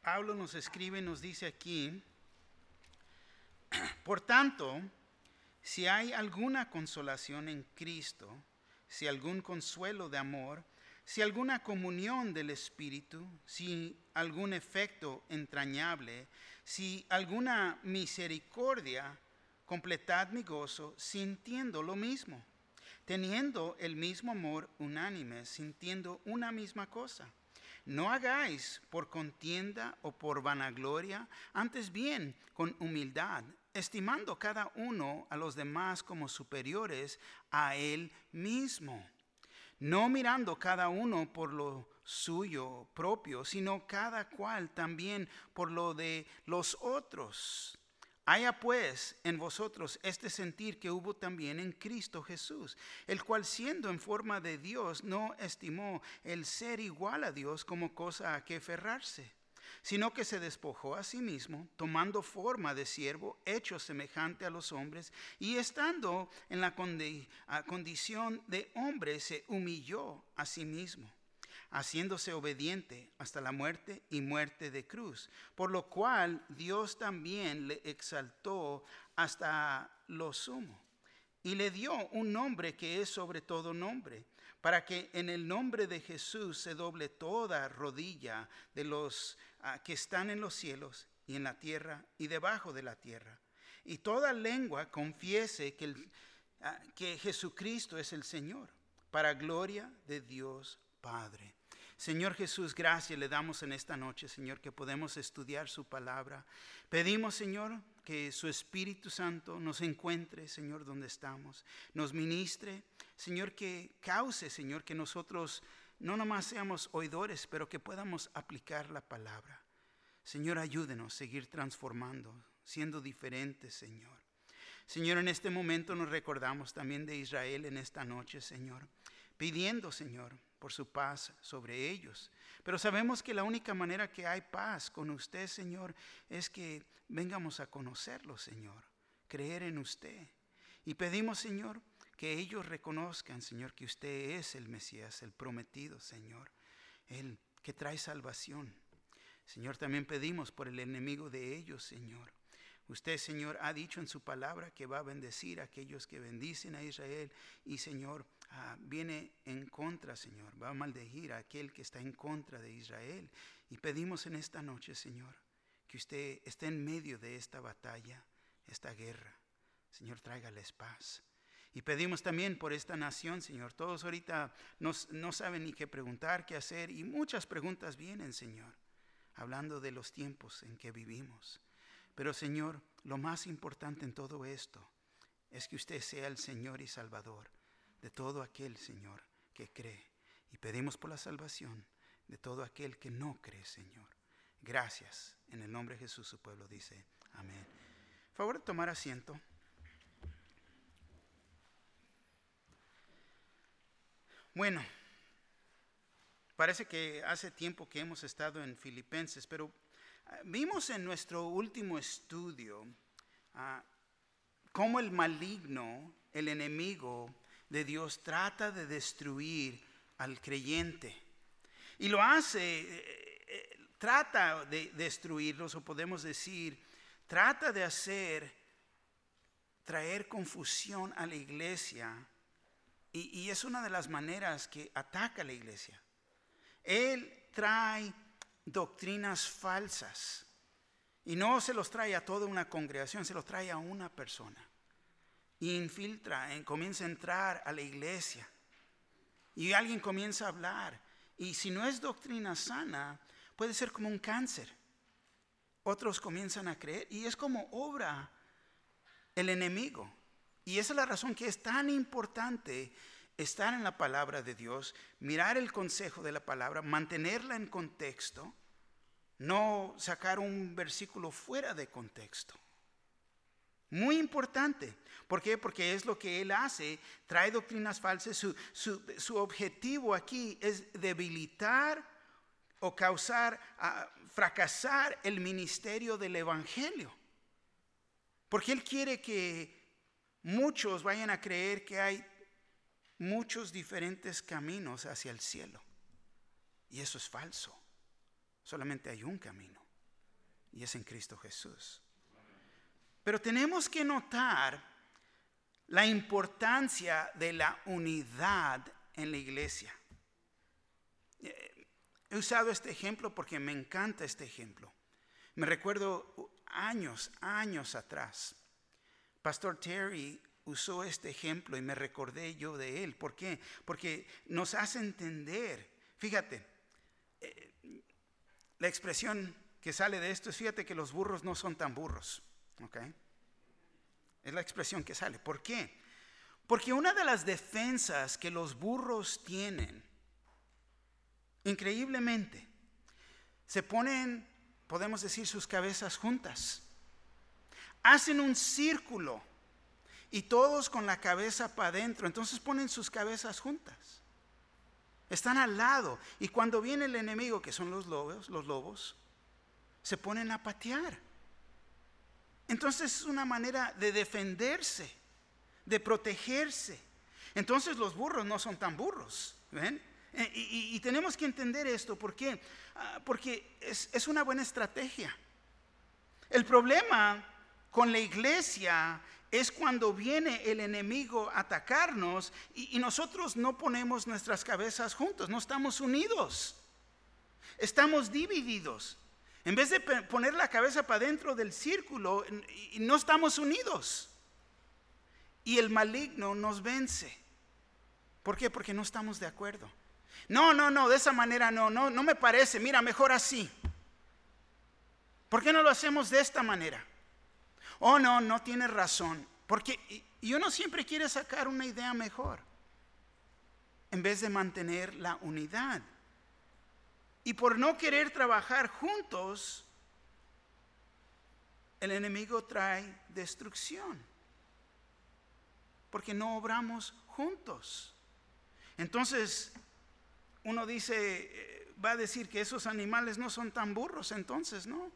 Pablo nos escribe, nos dice aquí: por tanto, si hay alguna consolación en Cristo, si algún consuelo de amor, si alguna comunión del Espíritu, si algún efecto entrañable, si alguna misericordia, completad mi gozo sintiendo lo mismo, teniendo el mismo amor unánime, sintiendo una misma cosa. No hagáis por contienda o por vanagloria, antes bien con humildad, estimando cada uno a los demás como superiores a él mismo, no mirando cada uno por lo suyo propio, sino cada cual también por lo de los otros. Haya pues en vosotros este sentir que hubo también en Cristo Jesús, el cual siendo en forma de Dios no estimó el ser igual a Dios como cosa a que aferrarse, sino que se despojó a sí mismo, tomando forma de siervo, hecho semejante a los hombres, y estando en la condición de hombre, se humilló a sí mismo, haciéndose obediente hasta la muerte y muerte de cruz, por lo cual Dios también le exaltó hasta lo sumo y le dio un nombre que es sobre todo nombre, para que en el nombre de Jesús se doble toda rodilla de los que están en los cielos y en la tierra y debajo de la tierra, y toda lengua confiese que Jesucristo es el Señor, para gloria de Dios Padre. Señor Jesús, gracias le damos en esta noche, Señor, que podemos estudiar su palabra. Pedimos, Señor, que su Espíritu Santo nos encuentre, Señor, donde estamos, nos ministre, Señor, que cause, Señor, que nosotros no nomás seamos oidores, pero que podamos aplicar la palabra. Señor, ayúdenos a seguir transformando, siendo diferentes, Señor. Señor, en este momento nos recordamos también de Israel en esta noche, Señor, pidiendo, Señor, por su paz sobre ellos. Pero sabemos que la única manera que hay paz con usted, Señor, es que vengamos a conocerlo, Señor, creer en usted. Y pedimos, Señor, que ellos reconozcan, Señor, que usted es el Mesías, el prometido, Señor, el que trae salvación. Señor, también pedimos por el enemigo de ellos, Señor. Usted, Señor, ha dicho en su palabra que va a bendecir a aquellos que bendicen a Israel. Y, Señor, viene en contra, Señor. Va a maldecir a aquel que está en contra de Israel. Y pedimos en esta noche, Señor, que usted esté en medio de esta batalla, esta guerra. Señor, tráigales paz. Y pedimos también por esta nación, Señor. Todos ahorita no saben ni qué preguntar, qué hacer. Y muchas preguntas vienen, Señor, hablando de los tiempos en que vivimos. Pero, Señor, lo más importante en todo esto es que usted sea el Señor y Salvador de todo aquel, Señor, que cree. Y pedimos por la salvación de todo aquel que no cree, Señor. Gracias. En el nombre de Jesús, su pueblo dice amén. Por favor, tomar asiento. Bueno, parece que hace tiempo que hemos estado en Filipenses, pero vimos en nuestro último estudio cómo el maligno, el enemigo de Dios, trata de destruir al creyente. Y lo hace, trata de destruirlos, o podemos decir, trata de traer confusión a la iglesia. Y es una de las maneras que ataca a la iglesia. Él trae doctrinas falsas y no se los trae a toda una congregación, se los trae a una persona. Y infiltra, comienza a entrar a la iglesia. Y alguien comienza a hablar. Y si no es doctrina sana, puede ser como un cáncer. Otros comienzan a creer y es como obra el enemigo. Y esa es la razón que es tan importante estar en la palabra de Dios, mirar el consejo de la palabra, mantenerla en contexto, no sacar un versículo fuera de contexto. Muy importante. ¿Por qué? Porque es lo que él hace, trae doctrinas falsas. Su objetivo aquí es debilitar o causar, fracasar el ministerio del evangelio. Porque él quiere que muchos vayan a creer que hay muchos diferentes caminos hacia el cielo. Y eso es falso. Solamente hay un camino. y es en Cristo Jesús. Pero tenemos que notar la importancia de la unidad en la iglesia. He usado este ejemplo porque me encanta este ejemplo. Me recuerdo años atrás, Pastor Terry usó este ejemplo y me recordé yo de él. ¿Por qué? Porque nos hace entender. Fíjate, la expresión que sale de esto es, fíjate que los burros no son tan burros. ¿Ok? Es la expresión que sale. ¿Por qué? Porque una de las defensas que los burros tienen, increíblemente, se ponen, podemos decir, sus cabezas juntas. Hacen un círculo y todos con la cabeza para adentro. Entonces ponen sus cabezas juntas. Están al lado. Y cuando viene el enemigo, que son los lobos, se ponen a patear. Entonces es una manera de defenderse, de protegerse. Entonces los burros no son tan burros. ¿Ven? Y tenemos que entender esto. ¿Por qué? Porque es una buena estrategia. El problema con la iglesia es cuando viene el enemigo a atacarnos y nosotros no ponemos nuestras cabezas juntos, no estamos unidos, estamos divididos. En vez de poner la cabeza para dentro del círculo, no estamos unidos. Y el maligno nos vence. ¿Por qué? Porque no estamos de acuerdo. No, de esa manera no me parece, mira, mejor así. ¿Por qué no lo hacemos de esta manera? Oh, no tienes razón. Porque uno siempre quiere sacar una idea mejor, en vez de mantener la unidad. Y por no querer trabajar juntos, el enemigo trae destrucción. Porque no obramos juntos. Entonces, uno dice, va a decir que esos animales no son tan burros, entonces, ¿no?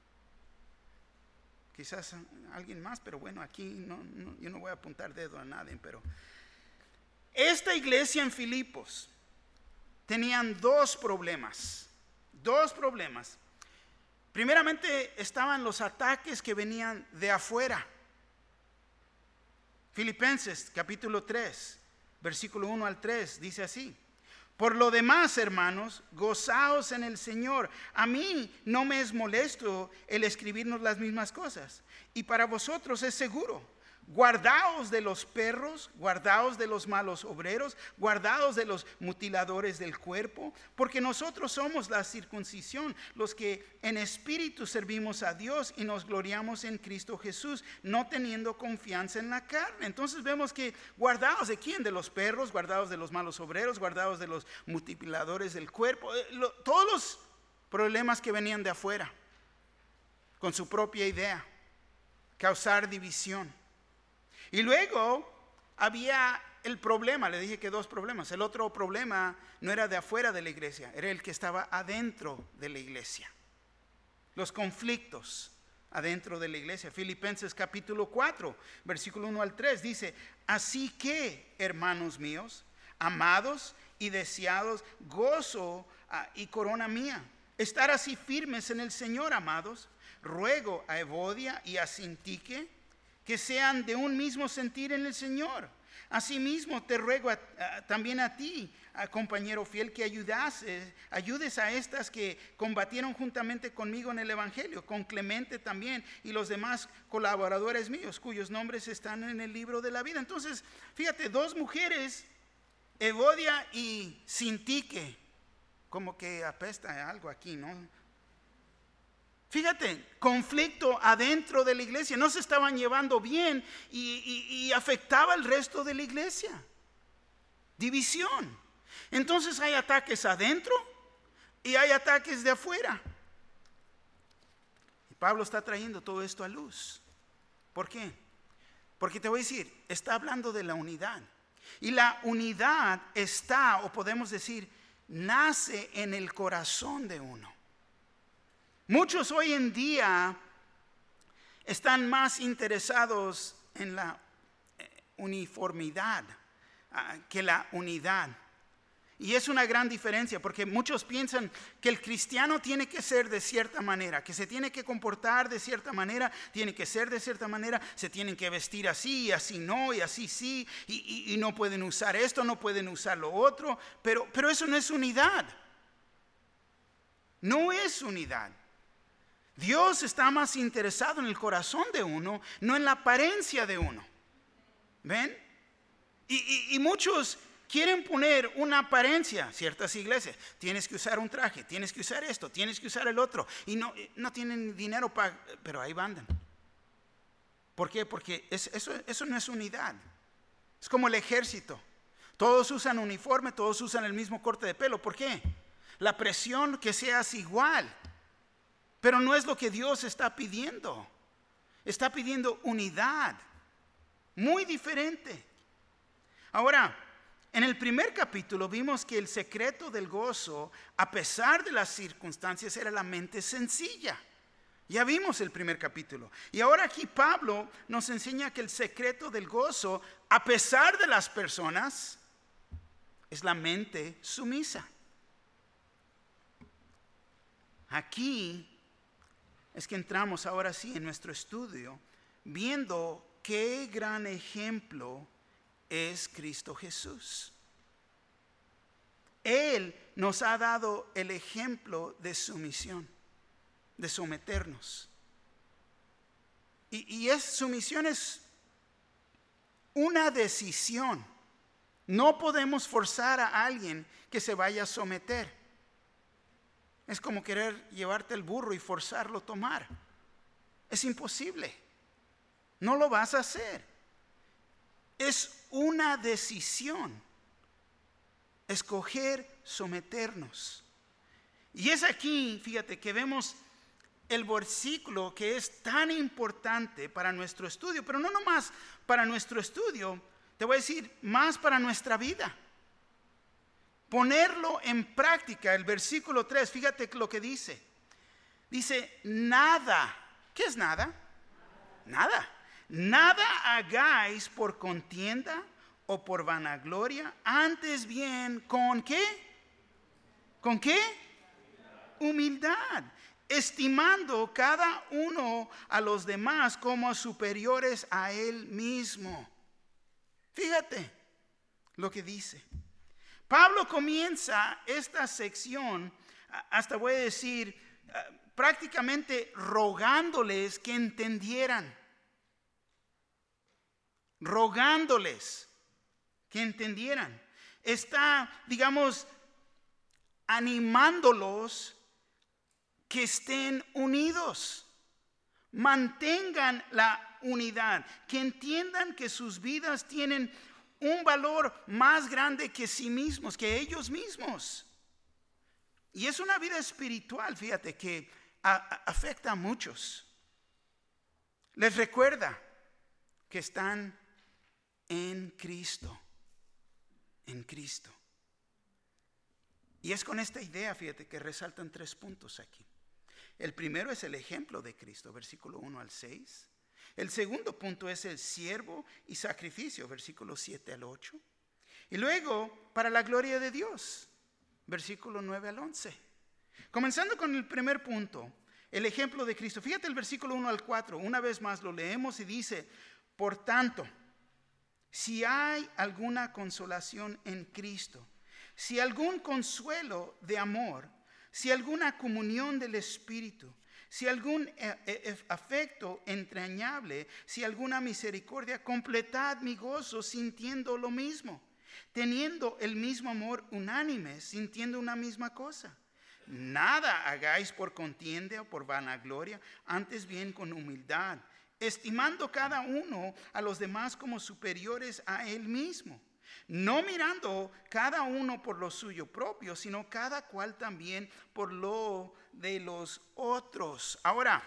Quizás alguien más, pero bueno, aquí yo no voy a apuntar dedo a nadie. Pero esta iglesia en Filipos tenían dos problemas. Primeramente estaban los ataques que venían de afuera. Filipenses capítulo 3, versículo 1 al 3, dice así: por lo demás, hermanos, gozaos en el Señor. A mí no me es molesto el escribirnos las mismas cosas, y para vosotros es seguro. Guardaos de los perros, guardaos de los malos obreros, guardaos de los mutiladores del cuerpo, porque nosotros somos la circuncisión, los que en espíritu servimos a Dios y nos gloriamos en Cristo Jesús, no teniendo confianza en la carne. Entonces vemos que guardaos de quién, de los perros, guardaos de los malos obreros, guardaos de los mutiladores del cuerpo, todos los problemas que venían de afuera, con su propia idea, causar división. Y luego había el problema, le dije que dos problemas. El otro problema no era de afuera de la iglesia, era el que estaba adentro de la iglesia. Los conflictos adentro de la iglesia. Filipenses capítulo 4, versículo 1 al 3 dice: así que, hermanos míos, amados y deseados, gozo y corona mía, estar así firmes en el Señor, amados. Ruego a Evodia y a Sintique que sean de un mismo sentir en el Señor. Asimismo te ruego también a ti, compañero fiel, que ayudes a estas que combatieron juntamente conmigo en el Evangelio, con Clemente también y los demás colaboradores míos, cuyos nombres están en el libro de la vida. Entonces, fíjate, dos mujeres, Evodia y Sintique, como que apesta algo aquí, ¿no? Fíjate, conflicto adentro de la iglesia, no se estaban llevando bien y afectaba al resto de la iglesia. División. Entonces hay ataques adentro y hay ataques de afuera. Y Pablo está trayendo todo esto a luz. ¿Por qué? Porque te voy a decir, está hablando de la unidad. Y la unidad está, o podemos decir, nace en el corazón de uno. Muchos hoy en día están más interesados en la uniformidad que la unidad. Y es una gran diferencia porque muchos piensan que el cristiano tiene que ser de cierta manera, que se tiene que comportar de cierta manera, tiene que ser de cierta manera, se tienen que vestir así y así no, y así sí, y no pueden usar esto, no pueden usar lo otro, pero eso no es unidad. No es unidad. Dios está más interesado en el corazón de uno, no en la apariencia de uno. ¿Ven? Y muchos quieren poner una apariencia, ciertas iglesias. Tienes que usar un traje, tienes que usar esto, tienes que usar el otro. Y no tienen dinero para, pero ahí van. ¿Por qué? Porque eso no es unidad. Es como el ejército. Todos usan uniforme, todos usan el mismo corte de pelo. ¿Por qué? La presión que seas igual. Pero no es lo que Dios está pidiendo. Está pidiendo unidad. Muy diferente. Ahora, en el primer capítulo vimos que el secreto del gozo, a pesar de las circunstancias, era la mente sencilla. Ya vimos el primer capítulo. Y ahora aquí Pablo nos enseña que el secreto del gozo, a pesar de las personas, es la mente sumisa. Aquí es que entramos ahora sí en nuestro estudio, viendo qué gran ejemplo es Cristo Jesús. Él nos ha dado el ejemplo de sumisión, de someternos. Y sumisión es una decisión. No podemos forzar a alguien que se vaya a someter. Es como querer llevarte el burro y forzarlo a tomar. Es imposible. No lo vas a hacer. Es una decisión. Escoger someternos. Y es aquí, fíjate, que vemos el versículo que es tan importante para nuestro estudio. Pero no nomás para nuestro estudio, te voy a decir, más para nuestra vida. Ponerlo en práctica, el versículo 3, fíjate lo que dice. Dice, nada. ¿Qué es nada? Nada. Nada hagáis por contienda o por vanagloria, antes bien, ¿con qué? ¿Con qué? Humildad, estimando cada uno a los demás como superiores a él mismo. Fíjate lo que dice. Pablo comienza esta sección, hasta voy a decir, prácticamente rogándoles que entendieran. Rogándoles que entendieran. Está, digamos, animándolos que estén unidos. Mantengan la unidad, que entiendan que sus vidas tienen un valor más grande que sí mismos, que ellos mismos. Y es una vida espiritual, fíjate, que afecta a muchos. Les recuerda que están en Cristo. En Cristo. Y es con esta idea, fíjate, que resaltan 3 puntos aquí. El primero es el ejemplo de Cristo, versículo 1 al 6. El segundo punto es el siervo y sacrificio, versículos 7 al 8. Y luego, para la gloria de Dios, versículo 9 al 11. Comenzando con el primer punto, el ejemplo de Cristo. Fíjate el versículo 1 al 4, una vez más lo leemos y dice, por tanto, si hay alguna consolación en Cristo, si algún consuelo de amor, si alguna comunión del Espíritu, si algún afecto entrañable, si alguna misericordia, completad mi gozo sintiendo lo mismo, teniendo el mismo amor unánime, sintiendo una misma cosa. Nada hagáis por contienda o por vanagloria, antes bien con humildad, estimando cada uno a los demás como superiores a él mismo, no mirando cada uno por lo suyo propio, sino cada cual también por lo de los otros. Ahora,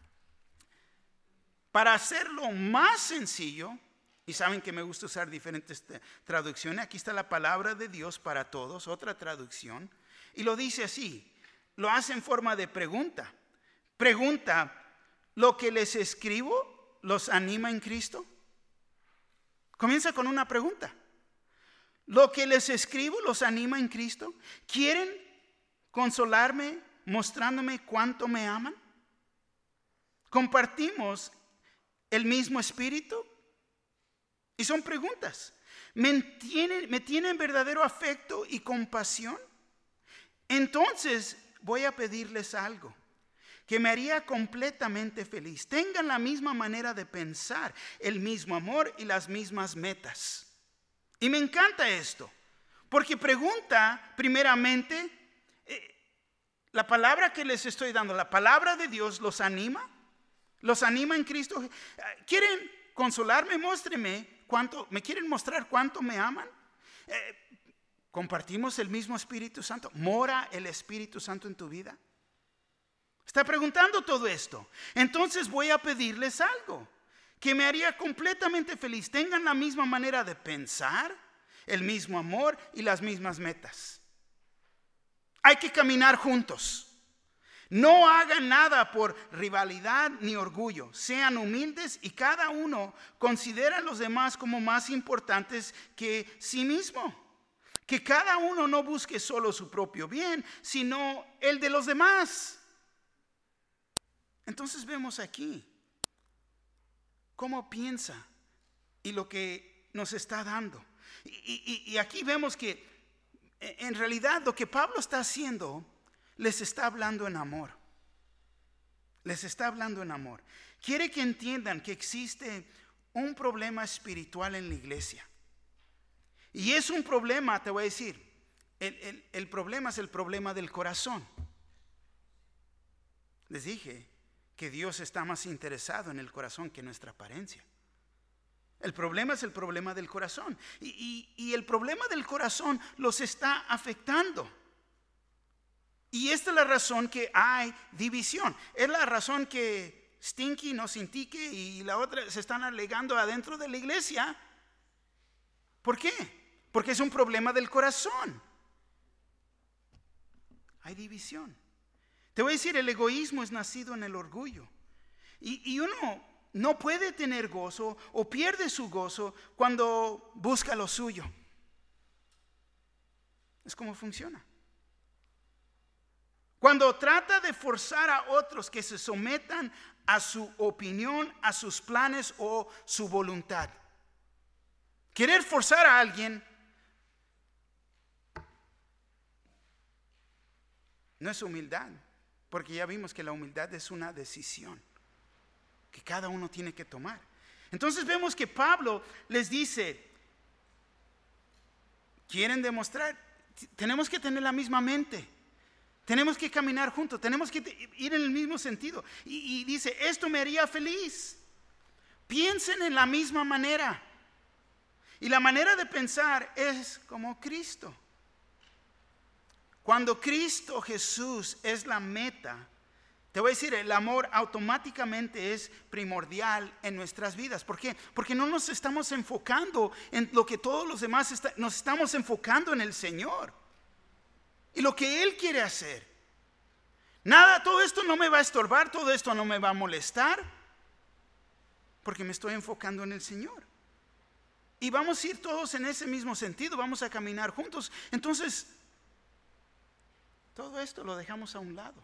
para hacerlo más sencillo, y saben que me gusta usar diferentes traducciones, aquí está la palabra de Dios para todos, otra traducción, y lo dice así, lo hace en forma de pregunta. Pregunta, ¿lo que les escribo los anima en Cristo? Comienza con una pregunta. lo que les escribo los anima en Cristo? ¿Quieren consolarme mostrándome cuánto me aman? ¿Compartimos el mismo espíritu? Y son preguntas. ¿Me tienen verdadero afecto y compasión? Entonces voy a pedirles algo que me haría completamente feliz. Tengan la misma manera de pensar, el mismo amor y las mismas metas. Y me encanta esto, porque pregunta primeramente, la palabra que les estoy dando, la palabra de Dios, ¿los anima? ¿Los anima en Cristo? ¿Quieren consolarme? Muéstrenme cuánto, ¿me quieren mostrar cuánto me aman? ¿Compartimos el mismo Espíritu Santo? ¿Mora el Espíritu Santo en tu vida? Está preguntando todo esto. Entonces voy a pedirles algo que me haría completamente feliz. Tengan la misma manera de pensar, el mismo amor y las mismas metas. Hay que caminar juntos. No hagan nada por rivalidad ni orgullo. Sean humildes y cada uno considera a los demás como más importantes que sí mismo. Que cada uno no busque solo su propio bien, sino el de los demás. Entonces vemos aquí cómo piensa y lo que nos está dando. Y aquí vemos que en realidad lo que Pablo está haciendo, les está hablando en amor. Les está hablando en amor. Quiere que entiendan que existe un problema espiritual en la iglesia. Y es un problema, te voy a decir, el problema es el problema del corazón. Les dije que Dios está más interesado en el corazón que en nuestra apariencia. El problema es el problema del corazón. Y el problema del corazón los está afectando. Y esta es la razón que hay división. Es la razón que Stinky no Sintique y la otra se están alegando adentro de la iglesia. ¿Por qué? Porque es un problema del corazón. Hay división. Te voy a decir, el egoísmo es nacido en el orgullo. Y uno no puede tener gozo o pierde su gozo cuando busca lo suyo. Es como funciona. Cuando trata de forzar a otros que se sometan a su opinión, a sus planes o su voluntad. Querer forzar a alguien no es humildad, porque ya vimos que la humildad es una decisión que cada uno tiene que tomar. Entonces vemos que Pablo les dice, quieren demostrar, tenemos que tener la misma mente, tenemos que caminar juntos, tenemos que ir en el mismo sentido. Y dice, esto me haría feliz. Piensen en la misma manera. Y la manera de pensar es como Cristo. Cuando Cristo Jesús es la meta, te voy a decir, el amor automáticamente es primordial en nuestras vidas. ¿Por qué? Porque no nos estamos enfocando en lo que todos los demás nos estamos enfocando en el Señor y lo que Él quiere hacer. Nada, todo esto no me va a estorbar, todo esto no me va a molestar, porque me estoy enfocando en el Señor. Y vamos a ir todos en ese mismo sentido, vamos a caminar juntos. Entonces, todo esto lo dejamos a un lado.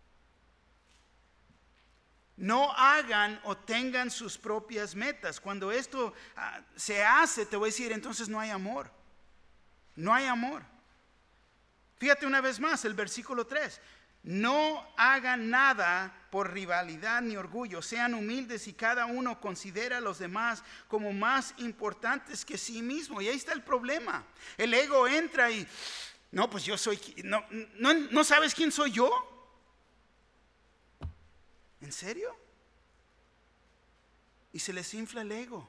No hagan o tengan sus propias metas. Cuando esto se hace, te voy a decir, entonces no hay amor. No hay amor. Fíjate una vez más el versículo 3. No hagan nada por rivalidad ni orgullo. Sean humildes y cada uno considera a los demás como más importantes que sí mismo. Y ahí está el problema. El ego entra y, no, pues yo soy, no sabes quién soy yo. ¿En serio? Y se les infla el ego.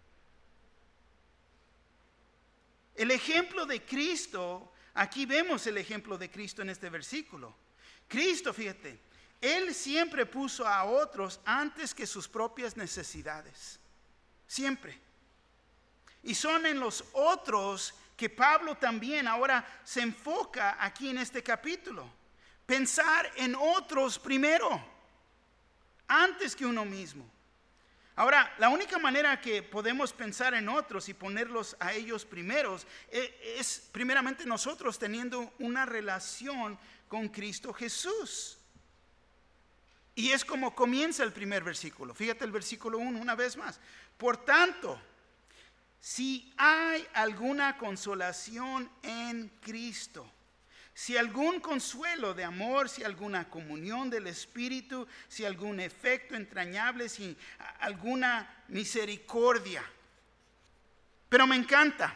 El ejemplo de Cristo, aquí vemos el ejemplo de Cristo en este versículo. Cristo, fíjate, Él siempre puso a otros antes que sus propias necesidades. Siempre. Y son en los otros que Pablo también ahora se enfoca aquí en este capítulo. Pensar en otros primero, antes que uno mismo. Ahora, la única manera que podemos pensar en otros y ponerlos a ellos primeros es primeramente nosotros teniendo una relación con Cristo Jesús. Y es como comienza el primer versículo. Fíjate el versículo 1 una vez más. Por tanto, si hay alguna consolación en Cristo, si algún consuelo de amor, si alguna comunión del Espíritu, si algún efecto entrañable, si alguna misericordia. Pero me encanta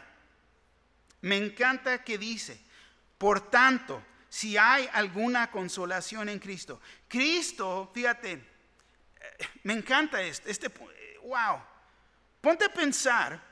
que dice, por tanto, si hay alguna consolación en Cristo. Cristo, fíjate, me encanta wow. Ponte a pensar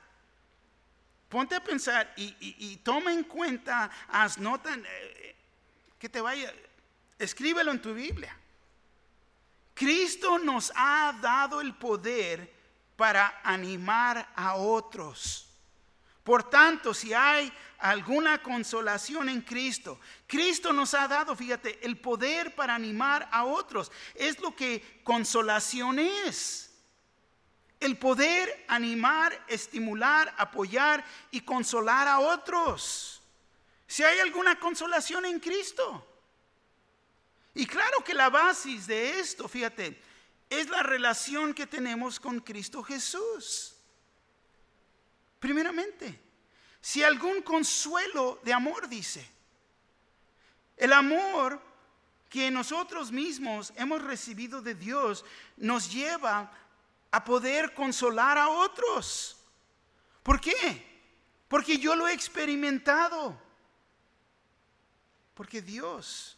y toma en cuenta, haz nota, que te vaya, escríbelo en tu Biblia. Cristo nos ha dado el poder para animar a otros. Por tanto, si hay alguna consolación en Cristo, Cristo nos ha dado, fíjate, el poder para animar a otros. Es lo que consolación es. El poder animar, estimular, apoyar y consolar a otros. Si hay alguna consolación en Cristo. Y claro que la base de esto, fíjate, es la relación que tenemos con Cristo Jesús. Primeramente, si algún consuelo de amor, dice. El amor que nosotros mismos hemos recibido de Dios nos lleva a poder consolar a otros. ¿Por qué? Porque yo lo he experimentado. Porque Dios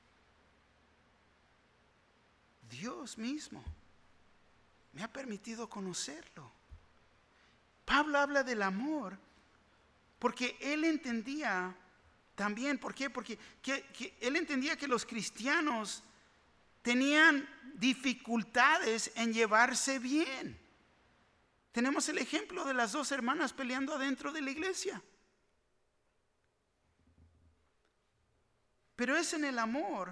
mismo me ha permitido conocerlo. Pablo habla del amor porque él entendía también, ¿por qué? Porque él entendía que los cristianos tenían dificultades en llevarse bien. Tenemos el ejemplo de las dos hermanas peleando adentro de la iglesia. Pero es en el amor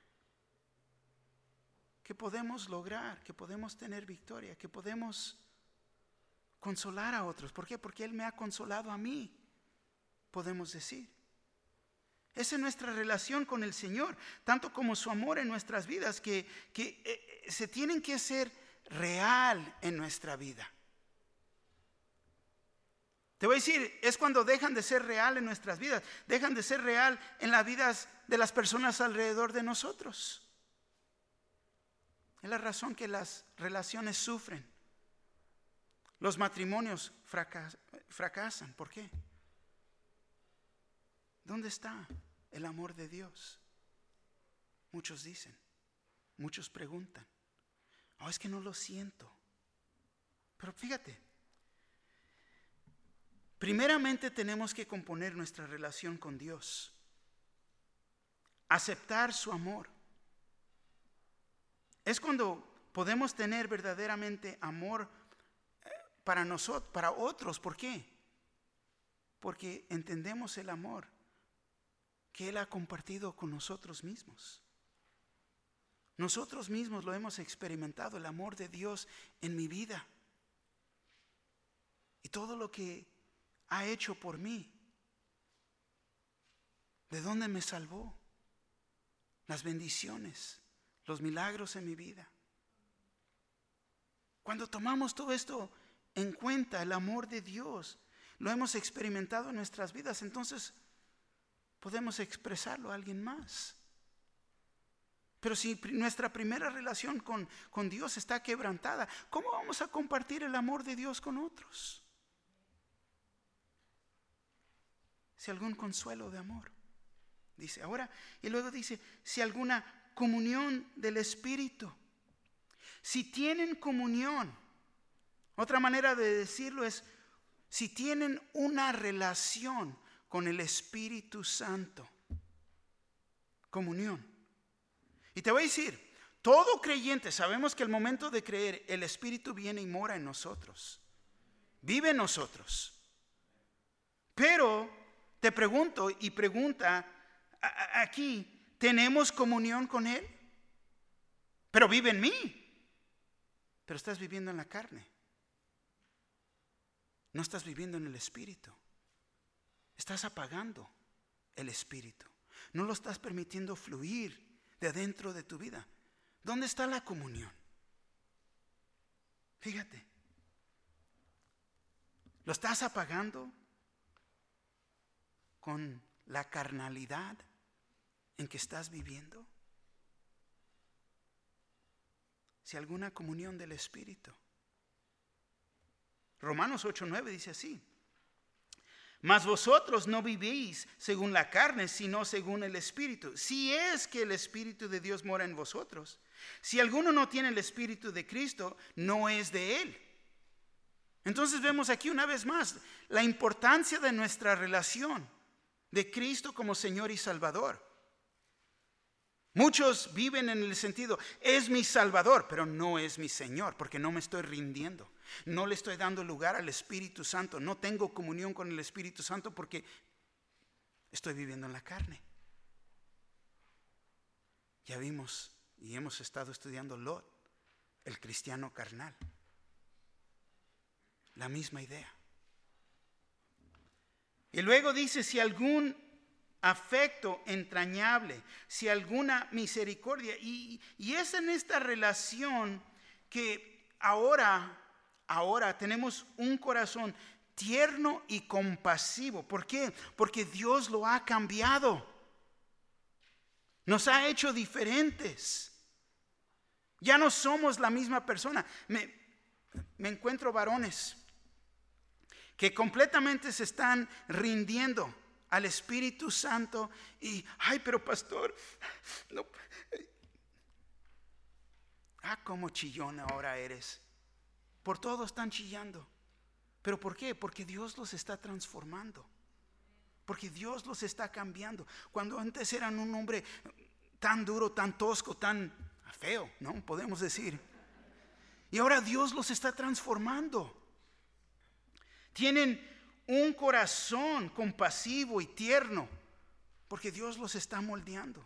que podemos lograr, que podemos tener victoria, que podemos consolar a otros. ¿Por qué? Porque Él me ha consolado a mí, podemos decir. Esa es nuestra relación con el Señor, tanto como su amor en nuestras vidas, que se tienen que hacer real en nuestra vida. Te voy a decir, es cuando dejan de ser real en nuestras vidas, dejan de ser real en las vidas de las personas alrededor de nosotros. Es la razón que las relaciones sufren. Los matrimonios fracasan. ¿Por qué? ¿Dónde está el amor de Dios? Muchos dicen, muchos preguntan. Oh, es que no lo siento. Pero fíjate, primeramente tenemos que componer nuestra relación con Dios, aceptar su amor. Es cuando podemos tener verdaderamente amor para nosotros, para otros. ¿Por qué? Porque entendemos el amor que Él ha compartido con nosotros mismos. Nosotros mismos lo hemos experimentado, el amor de Dios en mi vida. Y todo lo que ha hecho por mí. ¿De dónde me salvó? Las bendiciones, los milagros en mi vida. Cuando tomamos todo esto en cuenta, el amor de Dios, lo hemos experimentado en nuestras vidas, entonces podemos expresarlo a alguien más. Pero si nuestra primera relación con Dios está quebrantada, ¿cómo vamos a compartir el amor de Dios con otros? Si algún consuelo de amor, dice ahora, y luego dice, si alguna comunión del Espíritu, si tienen comunión, otra manera de decirlo es, si tienen una relación con el Espíritu Santo, comunión. Y te voy a decir, todo creyente, sabemos que el momento de creer, el Espíritu viene y mora en nosotros, vive en nosotros. Pero te pregunto y pregunta aquí, ¿tenemos comunión con Él? Pero vive en mí. pero estás viviendo en la carne. No estás viviendo en el Espíritu. Estás apagando el Espíritu. No lo estás permitiendo fluir de adentro de tu vida. ¿Dónde está la comunión? Fíjate. ¿Lo estás apagando con la carnalidad en que estás viviendo? Si alguna comunión del Espíritu. Romanos 8:9 dice así: mas vosotros no vivís según la carne, sino según el Espíritu, si es que el Espíritu de Dios mora en vosotros. Si alguno no tiene el Espíritu de Cristo, no es de él. Entonces vemos aquí una vez más la importancia de nuestra relación de Cristo como Señor y Salvador. Muchos viven en el sentido, es mi Salvador, pero no es mi Señor, porque no me estoy rindiendo. No le estoy dando lugar al Espíritu Santo. No tengo comunión con el Espíritu Santo porque estoy viviendo en la carne. Ya vimos y hemos estado estudiando Lot, el cristiano carnal. La misma idea. Y luego dice, si algún afecto entrañable, si alguna misericordia. Y es en esta relación que ahora tenemos un corazón tierno y compasivo. ¿Por qué? Porque Dios lo ha cambiado. Nos ha hecho diferentes. Ya no somos la misma persona. Me encuentro varones que completamente se están rindiendo al Espíritu Santo y, ay, pero pastor, no. Cómo chillón ahora eres. Por todo están chillando. ¿Pero por qué? Porque Dios los está transformando. Porque Dios los está cambiando. Cuando antes eran un hombre tan duro, tan tosco, tan feo, ¿no? Podemos decir. Y ahora Dios los está transformando. Tienen un corazón compasivo y tierno, porque Dios los está moldeando.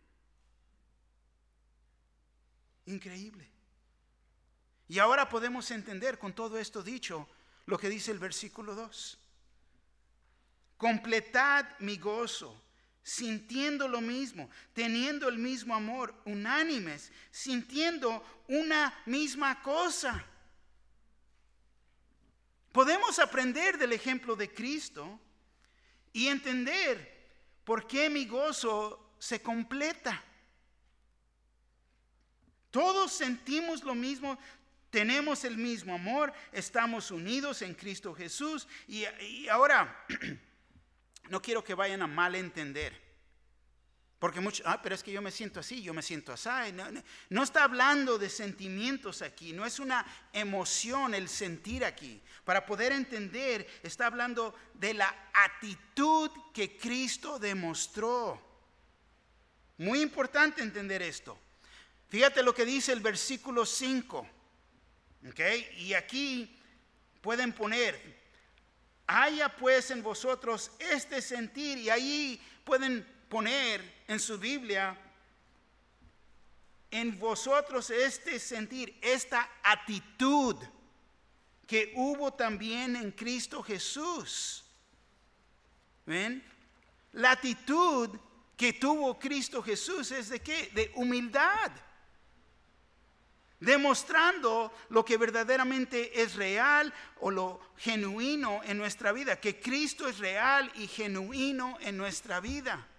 Increíble. Y ahora podemos entender con todo esto dicho lo que dice el versículo 2. Completad mi gozo, sintiendo lo mismo, teniendo el mismo amor, unánimes, sintiendo una misma cosa. Podemos aprender del ejemplo de Cristo y entender por qué mi gozo se completa. Todos sentimos lo mismo, tenemos el mismo amor, estamos unidos en Cristo Jesús. Y ahora, no quiero que vayan a malentender. Porque muchos, pero es que yo me siento así, yo me siento así. No está hablando de sentimientos aquí, no es una emoción el sentir aquí. Para poder entender, está hablando de la actitud que Cristo demostró. Muy importante entender esto. Fíjate lo que dice el versículo 5. ¿Okay? Y aquí pueden poner, haya pues en vosotros este sentir, y ahí pueden poner en su Biblia, en vosotros este sentir, esta actitud que hubo también en Cristo Jesús. ¿Ven? La actitud que tuvo Cristo Jesús es de ¿qué? De humildad. Demostrando lo que verdaderamente es real o lo genuino en nuestra vida, que Cristo es real y genuino en nuestra vida.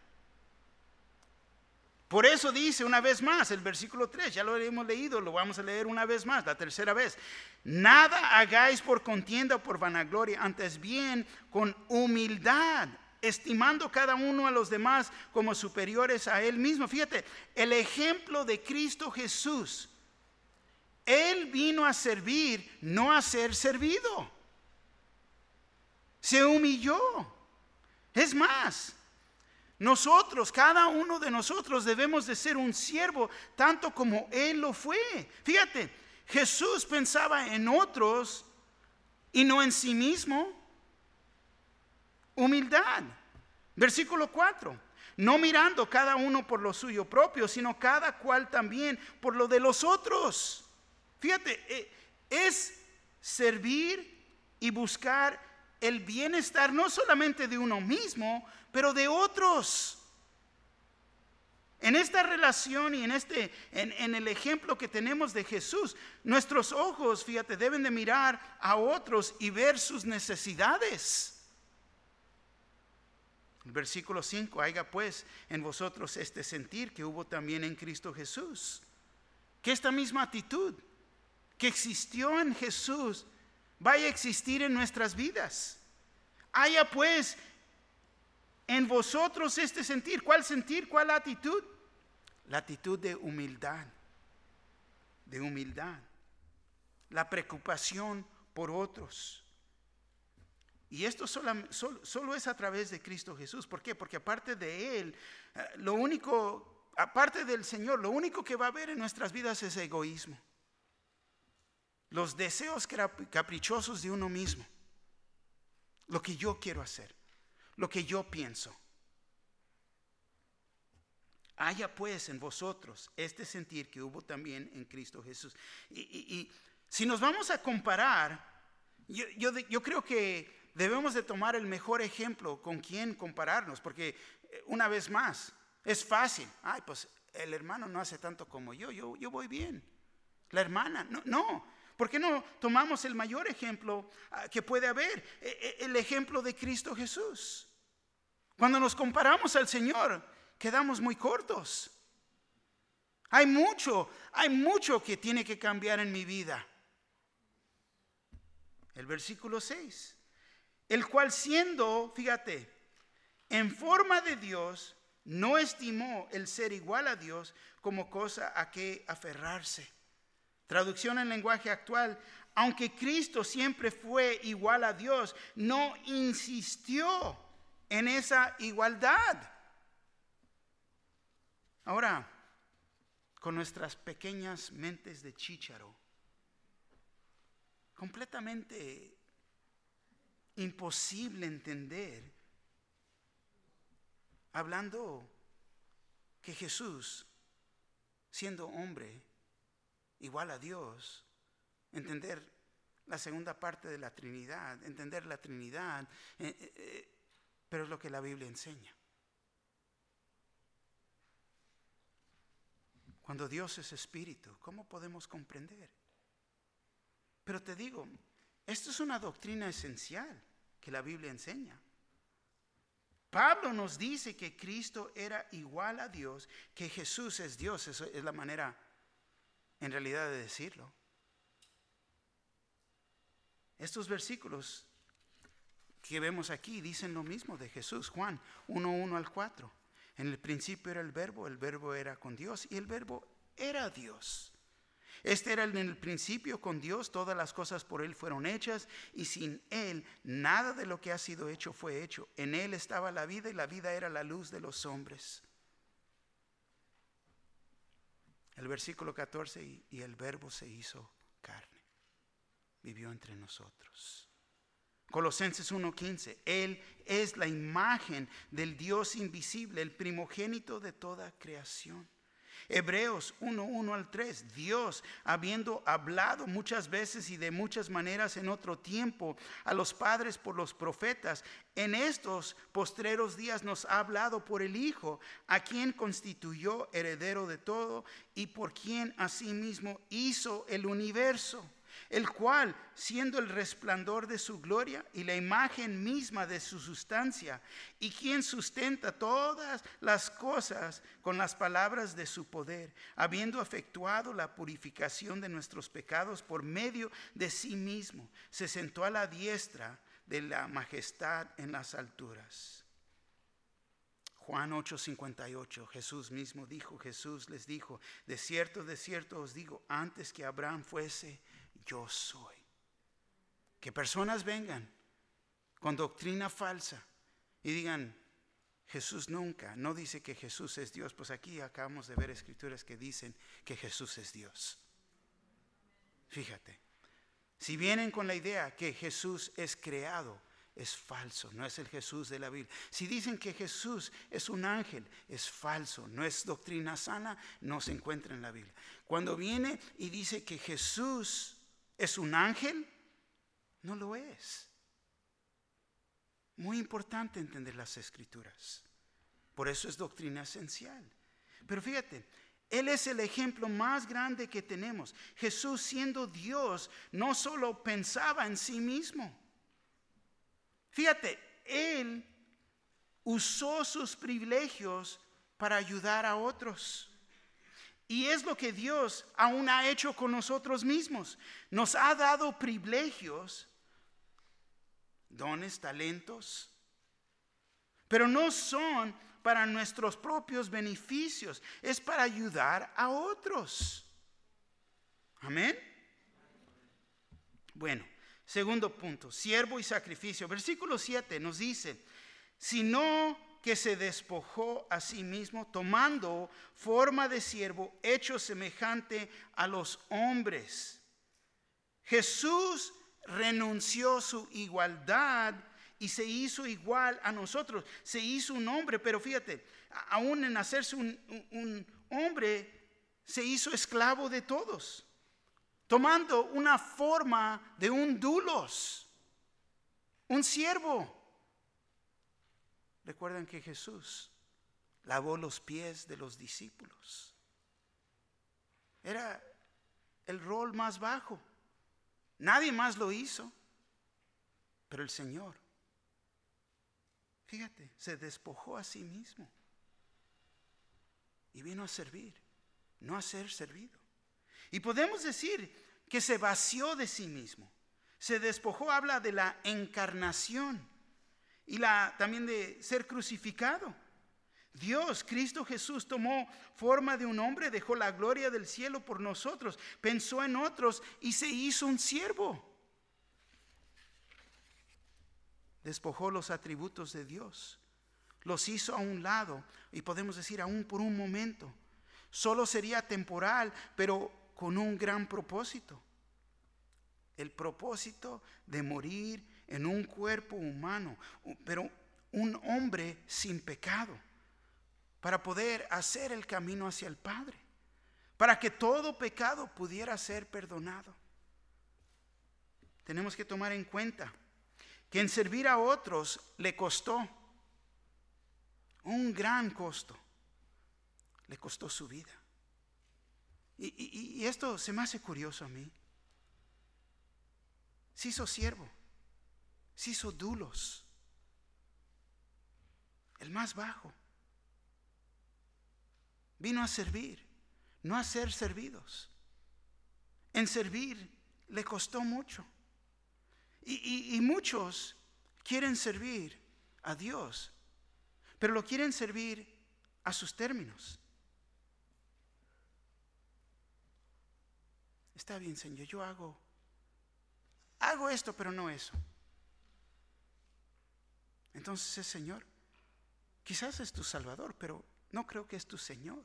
Por eso dice una vez más el versículo 3, ya lo hemos leído, lo vamos a leer una vez más, la tercera vez. Nada hagáis por contienda o por vanagloria, antes bien con humildad, estimando cada uno a los demás como superiores a él mismo. Fíjate, el ejemplo de Cristo Jesús. Él vino a servir, no a ser servido. Se humilló. Es más, nosotros, cada uno de nosotros debemos de ser un siervo tanto como Él lo fue. Fíjate, Jesús pensaba en otros y no en sí mismo. Humildad. Versículo 4. No mirando cada uno por lo suyo propio, sino cada cual también por lo de los otros. Fíjate, es servir y buscar el bienestar no solamente de uno mismo, pero de otros. En esta relación y en el ejemplo que tenemos de Jesús, nuestros ojos, fíjate, deben de mirar a otros y ver sus necesidades. El versículo 5, haya pues en vosotros este sentir que hubo también en Cristo Jesús. Que esta misma actitud que existió en Jesús vaya a existir en nuestras vidas. Haya pues en vosotros este sentir. ¿Cuál sentir? ¿Cuál actitud? La actitud de humildad. De humildad. La preocupación por otros. Y esto solo es a través de Cristo Jesús. ¿Por qué? Porque aparte de Él, aparte del Señor, lo único que va a haber en nuestras vidas es egoísmo. Los deseos caprichosos de uno mismo. Lo que yo quiero hacer. Lo que yo pienso. Haya pues en vosotros este sentir que hubo también en Cristo Jesús. Y si nos vamos a comparar, yo creo que debemos de tomar el mejor ejemplo con quien compararnos, porque una vez más, es fácil. Ay, pues el hermano no hace tanto como yo voy bien. La hermana, no. ¿Por qué no tomamos el mayor ejemplo que puede haber? El ejemplo de Cristo Jesús. Cuando nos comparamos al Señor, quedamos muy cortos. Hay mucho que tiene que cambiar en mi vida. El versículo 6. El cual siendo, fíjate, en forma de Dios, no estimó el ser igual a Dios como cosa a que aferrarse. Traducción en lenguaje actual: aunque Cristo siempre fue igual a Dios, no insistió en esa igualdad. Ahora, con nuestras pequeñas mentes de chícharo, completamente imposible entender, hablando que Jesús, siendo hombre, igual a Dios, entender la segunda parte de la Trinidad, entender la Trinidad, pero es lo que la Biblia enseña. Cuando Dios es espíritu, ¿cómo podemos comprender? Pero te digo, esto es una doctrina esencial que la Biblia enseña. Pablo nos dice que Cristo era igual a Dios, que Jesús es Dios. Eso es la manera en realidad de decirlo. Estos versículos que vemos aquí dicen lo mismo de Jesús. Juan 1:1 al 4. En el principio era el verbo era con Dios y el verbo era Dios. Este era en el principio con Dios, todas las cosas por Él fueron hechas y sin Él nada de lo que ha sido hecho fue hecho. En Él estaba la vida y la vida era la luz de los hombres. El versículo 14, y el verbo se hizo carne, vivió entre nosotros. Colosenses 1:15, Él es la imagen del Dios invisible, el primogénito de toda creación. Hebreos 1:1 al 3, Dios, habiendo hablado muchas veces y de muchas maneras en otro tiempo a los padres por los profetas, en estos postreros días nos ha hablado por el Hijo, a quien constituyó heredero de todo y por quien asimismo hizo el universo, el cual, siendo el resplandor de su gloria y la imagen misma de su sustancia, y quien sustenta todas las cosas con las palabras de su poder, habiendo efectuado la purificación de nuestros pecados por medio de sí mismo, se sentó a la diestra de la majestad en las alturas. Juan 8:58, Jesús mismo dijo, Jesús les dijo, de cierto os digo, antes que Abraham fuese, yo soy. Que personas vengan con doctrina falsa y digan, Jesús nunca, no dice que Jesús es Dios. Pues aquí acabamos de ver escrituras que dicen que Jesús es Dios. Fíjate, si vienen con la idea que Jesús es creado, es falso, no es el Jesús de la Biblia. Si dicen que Jesús es un ángel, es falso, no es doctrina sana, no se encuentra en la Biblia. Cuando viene y dice que Jesús es un ángel, no lo es. Muy importante entender las Escrituras. Por eso es doctrina esencial. Pero fíjate, Él es el ejemplo más grande que tenemos. Jesús, siendo Dios, no solo pensaba en sí mismo. Fíjate, Él usó sus privilegios para ayudar a otros. Y es lo que Dios aún ha hecho con nosotros mismos. Nos ha dado privilegios, dones, talentos, pero no son para nuestros propios beneficios, es para ayudar a otros. Amén. Bueno, segundo punto, siervo y sacrificio. Versículo 7 nos dice, sino que se despojó a sí mismo, tomando forma de siervo, hecho semejante a los hombres. Jesús renunció su igualdad y se hizo igual a nosotros. Se hizo un hombre, pero fíjate, aún en hacerse un hombre, se hizo esclavo de todos, tomando una forma de un doulos, un siervo. Recuerdan que Jesús lavó los pies de los discípulos. Era el rol más bajo. Nadie más lo hizo, pero el Señor, fíjate, se despojó a sí mismo y vino a servir, no a ser servido. Y podemos decir que se vació de sí mismo. Se despojó, habla de la encarnación y también de ser crucificado. Dios, Cristo Jesús, tomó forma de un hombre, dejó la gloria del cielo por nosotros, pensó en otros y se hizo un siervo. Despojó los atributos de Dios, los hizo a un lado y podemos decir aún por un momento. Solo sería temporal, pero con un gran propósito. El propósito de morir en un cuerpo humano, pero un hombre sin pecado, para poder hacer el camino hacia el Padre, para que todo pecado pudiera ser perdonado. Tenemos que tomar en cuenta que en servir a otros le costó un gran costo, le costó su vida. Y esto se me hace curioso a mí. Se hizo siervo, se hizo doulos, el más bajo. Vino a servir, no a ser servidos. En servir le costó mucho. Y muchos quieren servir a Dios, pero lo quieren servir a sus términos. Está bien, Señor, yo hago esto, pero no eso. Entonces, Señor, quizás es tu Salvador, pero no creo que es tu Señor.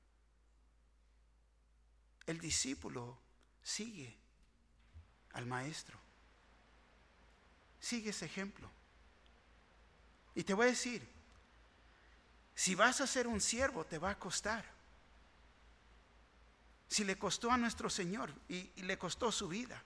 El discípulo sigue al maestro. Sigue ese ejemplo. Y te voy a decir, si vas a ser un siervo, te va a costar. Si le costó a nuestro Señor y le costó su vida,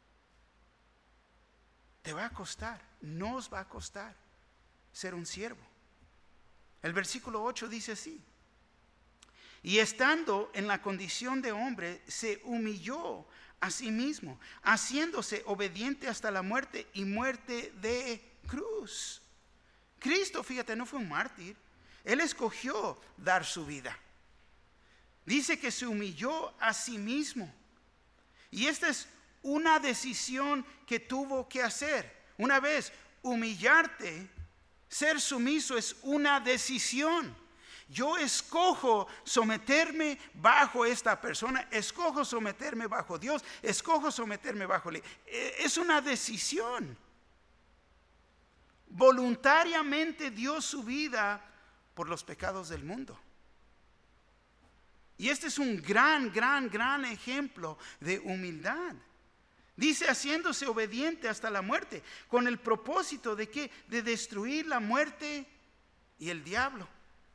te va a costar, nos va a costar ser un siervo. El versículo 8 dice así: y estando en la condición de hombre, se humilló a sí mismo, haciéndose obediente hasta la muerte y muerte de cruz. Cristo, fíjate, no fue un mártir. Él escogió dar su vida. Dice que se humilló a sí mismo. Y esta es una decisión que tuvo que hacer. Una vez, humillarte, ser sumiso es una decisión. Yo escojo someterme bajo esta persona, escojo someterme bajo Dios, escojo someterme bajo ley. Es una decisión. Voluntariamente dio su vida por los pecados del mundo. Y este es un gran ejemplo de humildad. Dice haciéndose obediente hasta la muerte, con el propósito de ¿qué? De destruir la muerte y el diablo.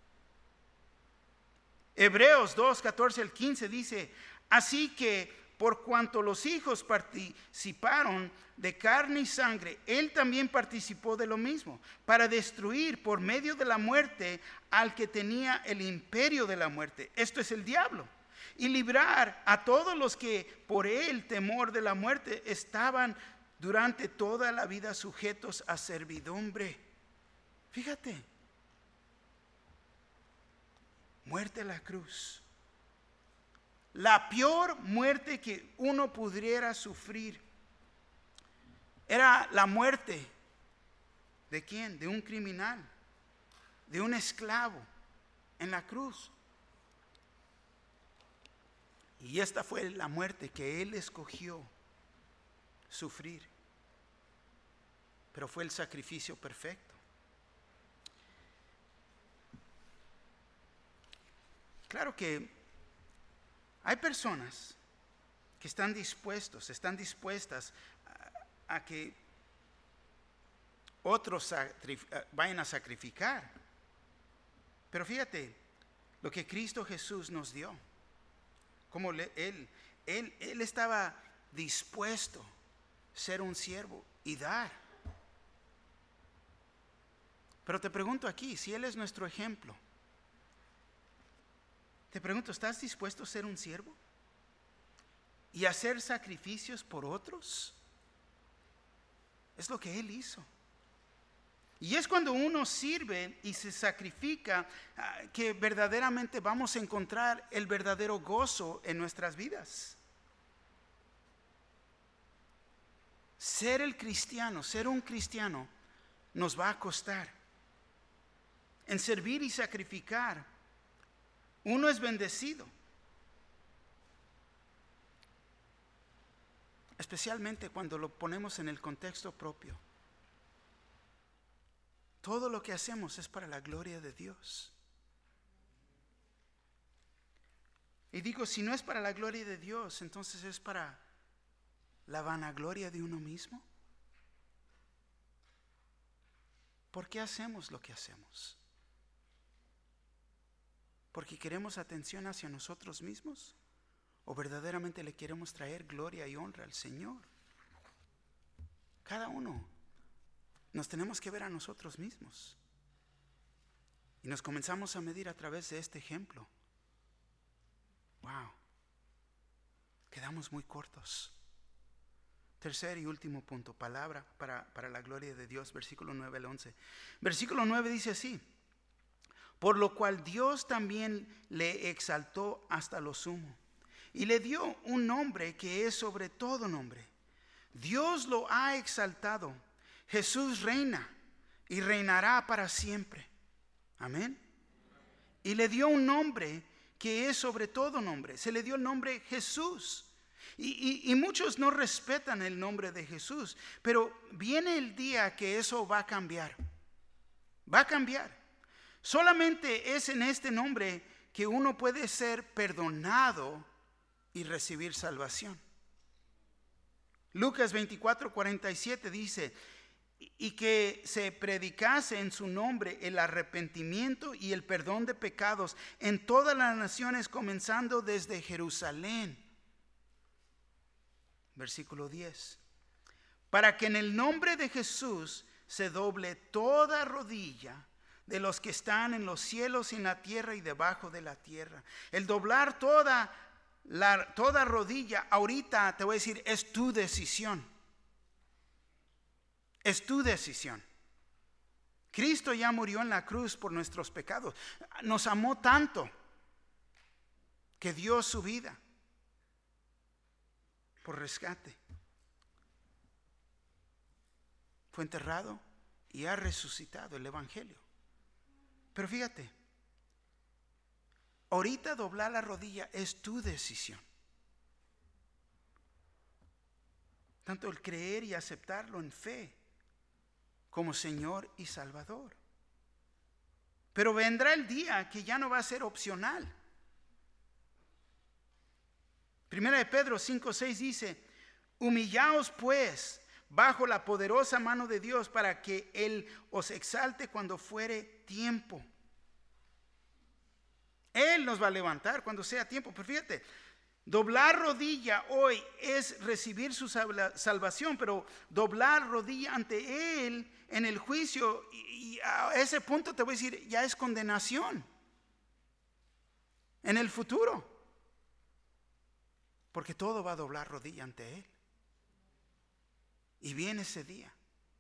Hebreos 2, 14 al 15 dice, así que por cuanto los hijos participaron de carne y sangre, él también participó de lo mismo, para destruir por medio de la muerte al que tenía el imperio de la muerte, esto es el diablo, y librar a todos los que por el temor de la muerte estaban durante toda la vida sujetos a servidumbre. Fíjate, muerte a la cruz. La peor muerte que uno pudiera sufrir era la muerte ¿de quién? De un criminal, de un esclavo en la cruz. Y esta fue la muerte que él escogió sufrir. Pero fue el sacrificio perfecto. Claro que hay personas que están dispuestas a que otros vayan a sacrificar. Pero fíjate lo que Cristo Jesús nos dio. Como él estaba dispuesto a ser un siervo y dar. Pero te pregunto aquí, si Él es nuestro ejemplo, te pregunto, ¿estás dispuesto a ser un siervo? ¿Y hacer sacrificios por otros? Es lo que Él hizo. Y es cuando uno sirve y se sacrifica que verdaderamente vamos a encontrar el verdadero gozo en nuestras vidas. Ser un cristiano nos va a costar. En servir y sacrificar, uno es bendecido. Especialmente cuando lo ponemos en el contexto propio. Todo lo que hacemos es para la gloria de Dios. Y digo, si no es para la gloria de Dios, entonces es para la vanagloria de uno mismo. ¿Por qué hacemos lo que hacemos? ¿Porque queremos atención hacia nosotros mismos? ¿O verdaderamente le queremos traer gloria y honra al Señor? Cada uno nos tenemos que ver a nosotros mismos. Y nos comenzamos a medir a través de este ejemplo. Wow. Quedamos muy cortos. Tercer y último punto, palabra para la gloria de Dios, versículo 9 al 11. Versículo 9 dice así: por lo cual Dios también le exaltó hasta lo sumo y le dio un nombre que es sobre todo nombre. Dios lo ha exaltado. Jesús reina y reinará para siempre. Amén. Y le dio un nombre que es sobre todo nombre. Se le dio el nombre Jesús. Y muchos no respetan el nombre de Jesús. Pero viene el día que eso va a cambiar. Va a cambiar. Solamente es en este nombre que uno puede ser perdonado y recibir salvación. Lucas 24:47 dice: y que se predicase en su nombre el arrepentimiento y el perdón de pecados en todas las naciones, comenzando desde Jerusalén. Versículo 10: para que en el nombre de Jesús se doble toda rodilla de los que están en los cielos y en la tierra y debajo de la tierra. El doblar toda rodilla, ahorita te voy a decir, es tu decisión. Es tu decisión. Cristo ya murió en la cruz por nuestros pecados. Nos amó tanto que dio su vida por rescate. Fue enterrado y ha resucitado, el Evangelio. Pero fíjate, ahorita doblar la rodilla es tu decisión. Tanto el creer y aceptarlo en fe como Señor y Salvador. Pero vendrá el día que ya no va a ser opcional. Primera de Pedro 5:6 dice: Humillaos pues bajo la poderosa mano de Dios para que Él os exalte cuando fuere tiempo. Él nos va a levantar cuando sea tiempo. Pero fíjate, doblar rodilla hoy es recibir su salvación, pero doblar rodilla ante Él en el juicio, y a ese punto te voy a decir, ya es condenación en el futuro. Porque todo va a doblar rodilla ante Él. Y viene ese día.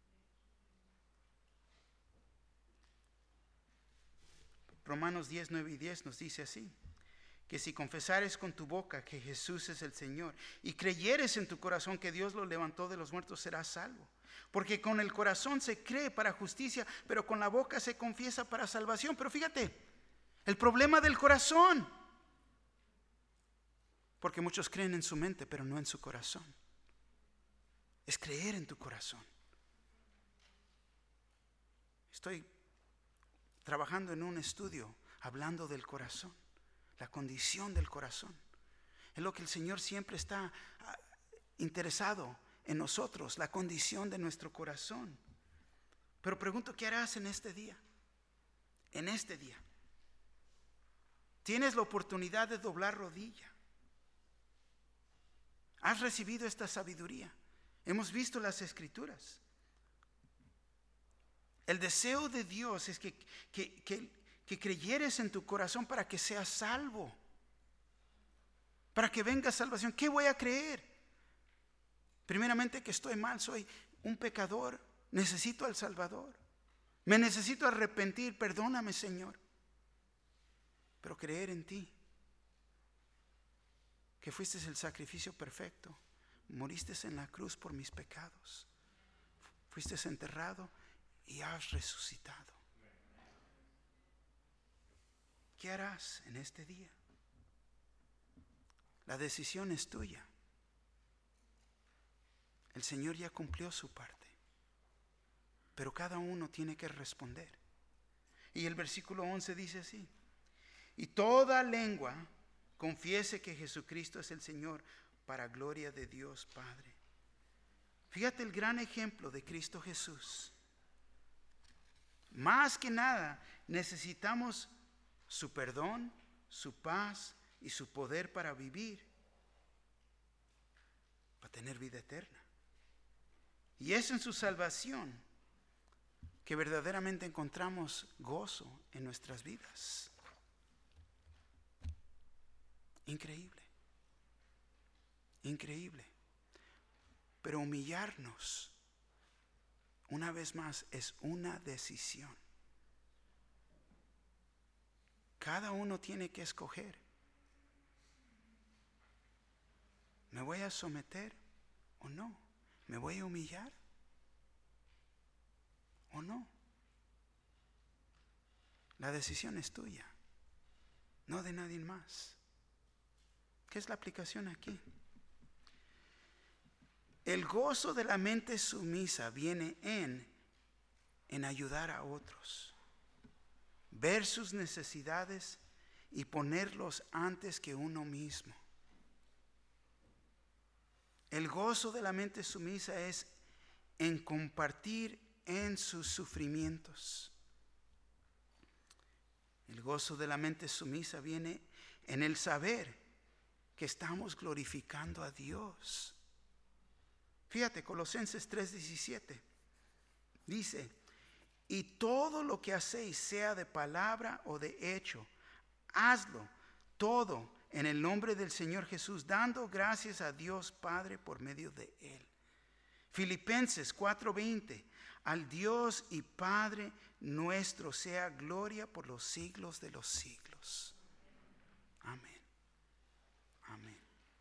Romanos 10, 9 y 10 nos dice así: que si confesares con tu boca que Jesús es el Señor y creyeres en tu corazón que Dios lo levantó de los muertos, serás salvo. Porque con el corazón se cree para justicia, pero con la boca se confiesa para salvación. Pero fíjate, el problema del corazón. Porque muchos creen en su mente, pero no en su corazón. Es creer en tu corazón. Estoy trabajando en un estudio hablando del corazón, la condición del corazón. Es lo que el Señor siempre está interesado en nosotros, la condición de nuestro corazón. Pero pregunto, ¿qué harás en este día? En este día. Tienes la oportunidad de doblar rodilla. Has recibido esta sabiduría. Hemos visto las Escrituras. El deseo de Dios es que creyeres en tu corazón para que seas salvo. Para que venga salvación. ¿Qué voy a creer? Primeramente que estoy mal, soy un pecador. Necesito al Salvador. Me necesito arrepentir. Perdóname, Señor. Pero creer en ti. Que fuiste el sacrificio perfecto. Moriste en la cruz por mis pecados. Fuiste enterrado y has resucitado. ¿Qué harás en este día? La decisión es tuya. El Señor ya cumplió su parte. Pero cada uno tiene que responder. Y el versículo 11 dice así: y toda lengua confiese que Jesucristo es el Señor, para gloria de Dios Padre. Fíjate el gran ejemplo de Cristo Jesús. Más que nada necesitamos su perdón, su paz y su poder para vivir, para tener vida eterna. Y es en su salvación que verdaderamente encontramos gozo en nuestras vidas. Increíble. Increíble. Pero humillarnos, una vez más, es una decisión. Cada uno tiene que escoger. ¿Me voy a someter o no? ¿Me voy a humillar o no? La decisión es tuya, no de nadie más. ¿Qué es la aplicación aquí? El gozo de la mente sumisa viene en ayudar a otros, ver sus necesidades y ponerlos antes que uno mismo. El gozo de la mente sumisa es en compartir en sus sufrimientos. El gozo de la mente sumisa viene en el saber que estamos glorificando a Dios. Fíjate, Colosenses 3:17 dice: y todo lo que hacéis, sea de palabra o de hecho, hazlo todo en el nombre del Señor Jesús, dando gracias a Dios Padre por medio de Él. Filipenses 4:20: al Dios y Padre nuestro sea gloria por los siglos de los siglos. Amén. Amén.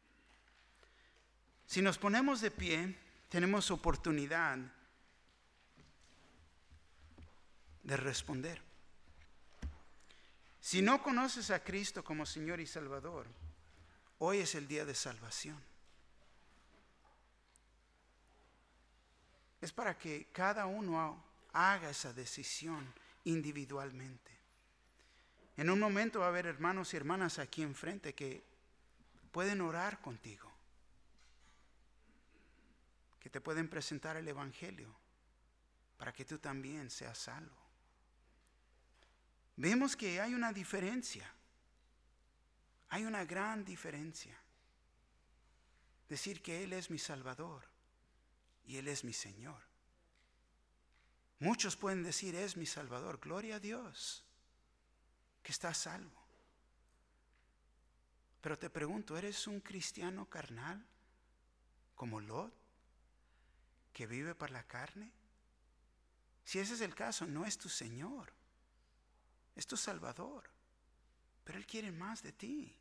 Si nos ponemos de pie, tenemos oportunidad de responder. Si no conoces a Cristo como Señor y Salvador, hoy es el día de salvación. Es para que cada uno haga esa decisión individualmente. En un momento va a haber hermanos y hermanas aquí enfrente que pueden orar contigo. que te pueden presentar el Evangelio para que tú también seas salvo. Vemos que hay una diferencia. Hay una gran diferencia. Decir que Él es mi Salvador y Él es mi Señor. Muchos pueden decir, es mi Salvador. Gloria a Dios que estás salvo. Pero te pregunto, ¿eres un cristiano carnal como Lot, que vive por la carne? Si ese es el caso, no es tu Señor, es tu Salvador. Pero Él quiere más de ti.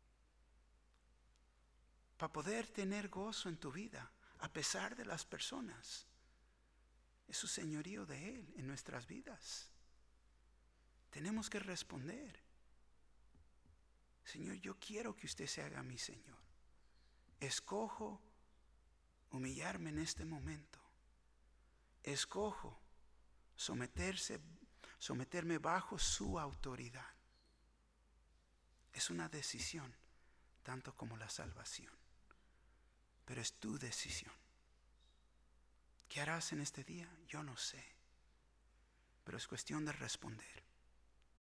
Para poder tener gozo en tu vida, a pesar de las personas. Es su señorío de Él en nuestras vidas. Tenemos que responder. Señor, yo quiero que usted se haga mi Señor. Escojo humillarme en este momento. Escojo someterme bajo su autoridad. Es una decisión, tanto como la salvación. Pero es tu decisión. ¿Qué harás en este día? Yo no sé. Pero es cuestión de responder.